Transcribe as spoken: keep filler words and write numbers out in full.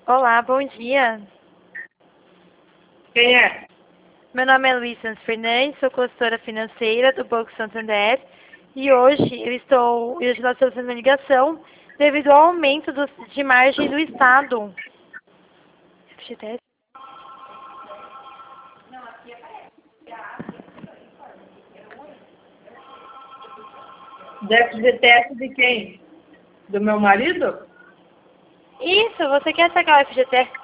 Olá, bom dia. Quem é? Meu nome é Luiz Santos Fernandes, sou consultora financeira do Banco Santander e hoje eu estou, eu estou fazendo uma ligação devido ao aumento do, de margem do Estado. F G T S? Do F G T S de quem? Do meu marido? Isso, você quer sacar o F G T S